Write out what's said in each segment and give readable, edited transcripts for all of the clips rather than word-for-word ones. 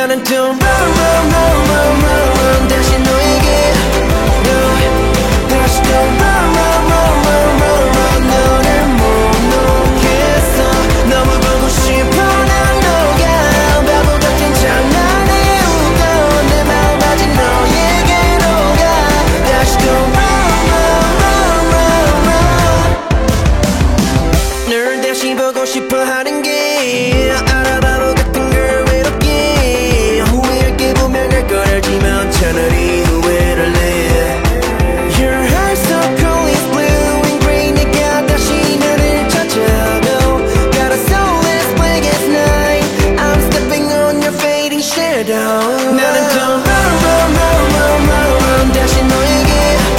나는 또 run run run run run run 다시 너에게 다시 또 run run run run run run 너를 못 놓겠어 너무 보고 싶어 난 너가 바보 같은 장난에 웃던 내 마음 아직 너에게로 가 다시 또 run run run run run 널 다시 보고 싶어 하는 게 알아봐도 같은 걸 외롭게 후회할게 보면 할 걸 알지만 차라리 후회를 해 Your heart's so cold, it's blue and gray 내가 다시 너를 찾아도 Got a soul as black as night I'm stepping on your fading shadow 나는 또 run run run run run run 다시 너에게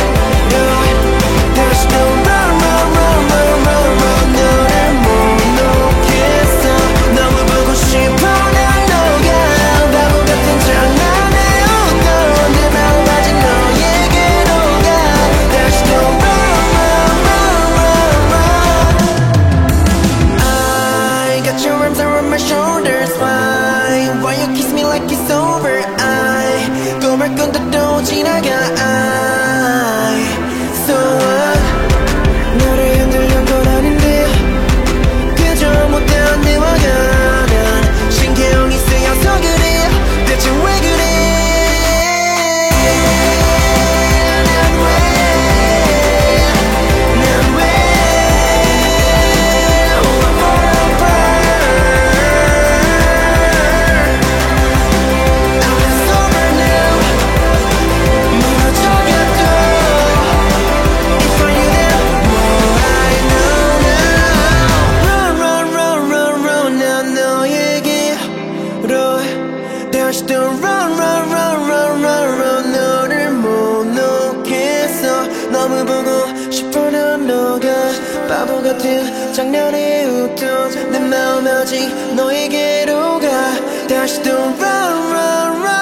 다시 또 run run run run run run 너를 못 놓겠어 너무 보고 싶어 난 너가 바보 같은 장난에 웃던 내 마음 아직 너에게로 가 다시 또 run run run run run I got your arms around my shoulders Why you kiss me like it's over I 꿈을 꾼다도 지나가 I So what 너를 흔들려는 건 아닌데 그저 못한 대화가 난 신경이 쓰여서 그래 대체 왜 그래 난 왜 I'm sober now 무너져가도 If for you then more I know now Run run run run run 난 너에게로 다시 또 run run run run run run 너를 못 놓겠어 너무 보고 싶어 난 너가 바보 같은 장난에 웃던 내 마음 아직 너에게로 가 다시 또 run run run